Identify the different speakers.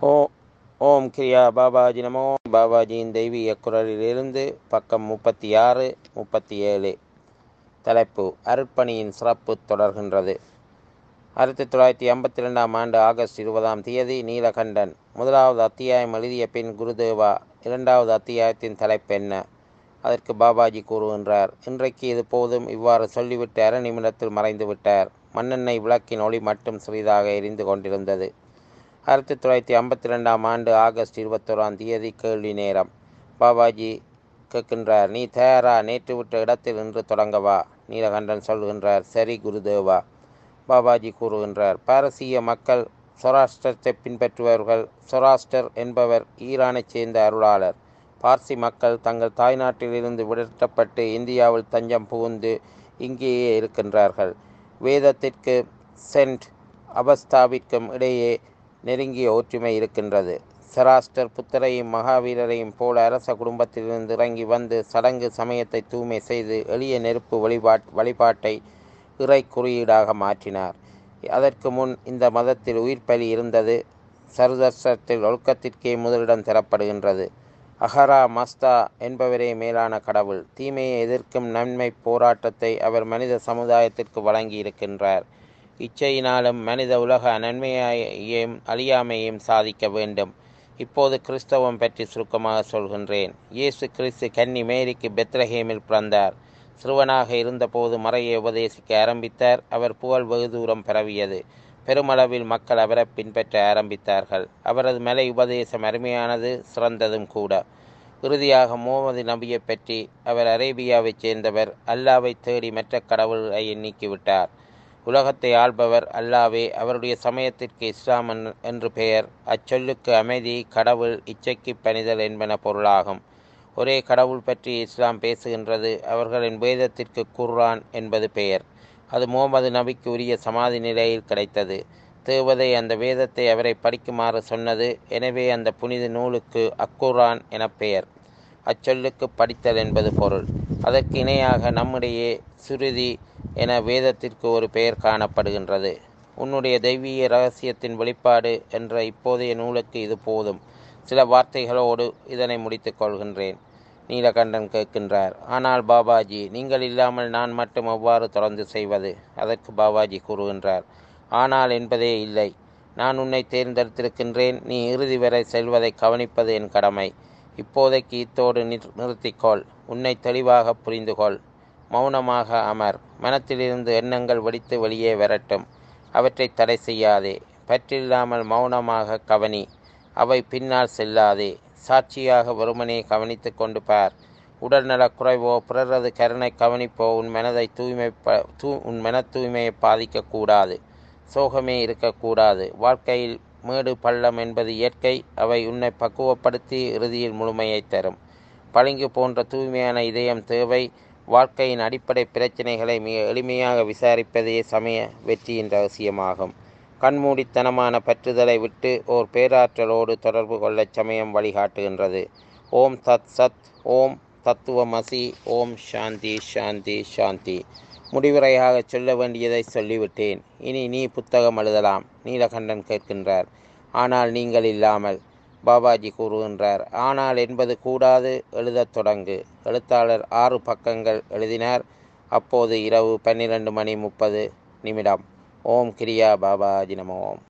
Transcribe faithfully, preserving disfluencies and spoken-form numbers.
Speaker 1: ஓ ஓம் கிரியா பாபாஜி நமோ. பாபாஜியின் தெய்வீக குரலிலிருந்து பக்கம் முப்பத்தி ஆறு முப்பத்தி ஏழு. தலைப்பு: அருட்பணியின் சிறப்பு தொடர்கின்றது. ஆயிரத்தி தொள்ளாயிரத்தி ஐம்பத்தி ரெண்டாம் ஆண்டு ஆகஸ்ட் இருபதாம் தேதி நீலகண்டன் முதலாவது அத்தியாயம் எழுதிய பின் குருதேவா இரண்டாவது அத்தியாயத்தின் தலைப்பு என்ன? அதற்கு பாபாஜி கூறுகின்றார்: இன்றைக்கு இது போதும். இவ்வாறு சொல்லிவிட்டு அரை நிமிடத்தில் மறைந்து விட்டார். மண்ணெண்ணெய் விளக்கின் ஒளி மட்டும் சிறிதாக எரிந்து கொண்டிருந்தது. ஆயிரத்தி தொள்ளாயிரத்தி ஐம்பத்தி ரெண்டாம் ஆண்டு ஆகஸ்ட் இருபத்தோராம் தேதி கேள்வி நேரம். பாபாஜி கேட்கின்றார்: நீ தயாரா? நேற்று விட்ட இடத்தில் இன்று தொடங்கவா? நீலகண்டன் சொல்கின்றார்: சரி குருதேவா. பாபாஜி கூறுகின்றார்: பாரசீக மக்கள் சொராஷ்டிரத்தை பின்பற்றுபவர்கள். சொராஷ்டர் என்பவர் ஈரானைச் சேர்ந்த அருளாளர். பார்சி மக்கள் தங்கள் தாய்நாட்டிலிருந்து விரட்டப்பட்டு இந்தியாவில் தஞ்சம் புகுந்து இங்கேயே இருக்கின்றார்கள். வேதத்திற்கு சென்ட் அவஸ்தாவிற்கும் இடையே நெருங்கிய ஒற்றுமை இருக்கின்றது. சராஷ்டர் புத்தரையும் மகாவீரரையும் போல அரச குடும்பத்திலிருந்து இறங்கி வந்து சடங்கு சமயத்தை தூய்மை செய்து எளிய நெருப்பு வழிபாட் வழிபாட்டை இறை குறியீடாக மாற்றினார். அதற்கு முன் இந்த மதத்தில் உயிர் பலி இருந்தது. சருதர்சத்தில் ஒழுக்கத்திற்கே முதலிடம் தரப்படுகின்றது. அஹரா மஸ்தா என்பவரே மேலான கடவுள். தீமையை எதிர்க்கும் நன்மை போராட்டத்தை அவர் மனித சமுதாயத்திற்கு வழங்கி இருக்கின்றார். இச்சையினாலும் மனித உலக நன்மையையும் அழியாமையும் சாதிக்க வேண்டும். இப்போது கிறிஸ்தவம் பற்றி சுருக்கமாக சொல்கின்றேன். இயேசு கிறிஸ்து கன்னி மேரிக்கு பெத்லஹேமில் பிறந்தார். சிறுவனாக இருந்தபோது மறையை உபதேசிக்க ஆரம்பித்தார். அவர் புகழ் வெகு தூரம் பரவியது. பெருமளவில் மக்கள் அவரை பின்பற்ற ஆரம்பித்தார்கள். அவரது மலை உபதேசம் அருமையானது, சிறந்ததும் கூட. இறுதியாக முகமது நபியை பற்றி, அவர் அரேபியாவைச் சேர்ந்தவர். அல்லாவை தேடி மற்ற கடவுளை நீக்கிவிட்டார். உலகத்தை ஆள்பவர் அல்லாவே. அவருடைய சமயத்திற்கு இஸ்லாம் என்று பெயர். அச்சொல்லுக்கு அமைதி, கடவுள், இச்சைக்கு பணிதல் என்பன பொருளாகும். ஒரே கடவுள் பற்றி இஸ்லாம் பேசுகின்றது. அவர்களின் வேதத்திற்கு குர்ஆன் என்பது பெயர். அது முகமது நபிக்கு உரிய சமாதி நிலையில் கிடைத்தது. தேவதை அந்த வேதத்தை அவரை படிக்குமாறு சொன்னது. எனவே அந்த புனித நூலுக்கு அக்குர்ஆன் என பெயர். அச்சொல்லுக்கு படித்தல் என்பது பொருள். அதற்கு இணையாக நம்முடைய சுருதி என வேதத்திற்கு ஒரு பெயர் காணப்படுகின்றது. உன்னுடைய தெய்வீக இரகசியத்தின் வெளிப்பாடு என்ற இப்போதைய நூலுக்கு இது போதும். சில வார்த்தைகளோடு இதனை முடித்துக் கொள்கின்றேன். நீலகண்டன் கேட்கின்றார்: ஆனால் பாபாஜி, நீங்கள் இல்லாமல் நான் மட்டும் எவ்வாறு தொடர்ந்து செய்வது? அதற்கு பாபாஜி கூறுகின்றார்: ஆனால் என்பதே இல்லை. நான் உன்னை தேர்ந்தெடுத்திருக்கின்றேன். நீ இறுதி வரை செல்வதை கவனிப்பது என் கடமை. இப்போதைக்கு இத்தோடு நிறுத்திக்கொள். உன்னை தெளிவாக புரிந்துகொள். மௌனமாக அமர். மனத்திலிருந்து எண்ணங்கள் வெடித்து வெளியே வரட்டும். அவற்றை தடை செய்யாதே. பற்றில்லாமல் மௌனமாக கவனி. அவை பின்னால் செல்லாதே. சாட்சியாக வெறுமனே கவனித்து கொண்டு பார். உடல்நலக் குறைவோ பிறரது கருணை கவனிப்போ உன் மனதை தூய்மை தூ உன் மன தூய்மையை பாதிக்கக்கூடாது. சோகமே இருக்கக்கூடாது. வாழ்க்கையில் மேடு பள்ளம் என்பது இயற்கை. அவை உன்னை பக்குவப்படுத்தி இறுதியில் முழுமையை தரும். பளிங்கு போன்ற தூய்மையான இதயம் தேவை. வாழ்க்கையின் அடிப்படை பிரச்சனைகளை மிக எளிமையாக விசாரிப்பதே சமய வெற்றியின் ரகசியமாகும். கண்மூடித்தனமான பற்றுதலை விட்டு ஓர் பேராற்றலோடு தொடர்பு கொள்ள சமயம் வழிகாட்டுகின்றது. ஓம் தத் சத். ஓம் தத்துவமசி. ஓம் சாந்தி சாந்தி சாந்தி. முடிவுரையாக சொல்ல வேண்டியதை சொல்லிவிட்டேன். இனி நீ புத்தகம் எழுதலாம். நீலகண்டன் கேட்கின்றார்: ஆனால் நீங்கள் இல்லாமல்? பாபாஜி கூறுகின்றார்: ஆனால் என்பது கூடாது. எழுதத் தொடங்கு. எழுத்தாளர் ஆறு பக்கங்கள் எழுதினார். அப்போது இரவு பன்னிரண்டு மணி முப்பது நிமிடம். ஓம் கிரியா பாபாஜி நமோ.